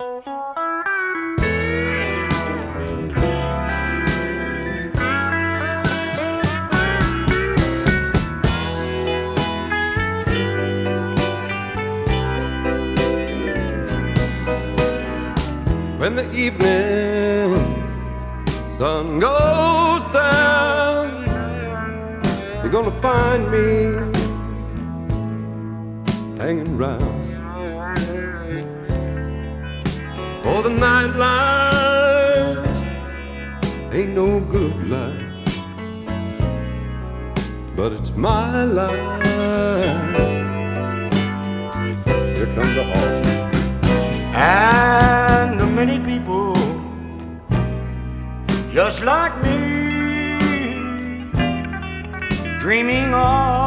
When the evening sun goes down, you're gonna find me hanging round. For the nightlife ain't no good life, but it's my life. Here comes the horse. And many people just like me, dreaming of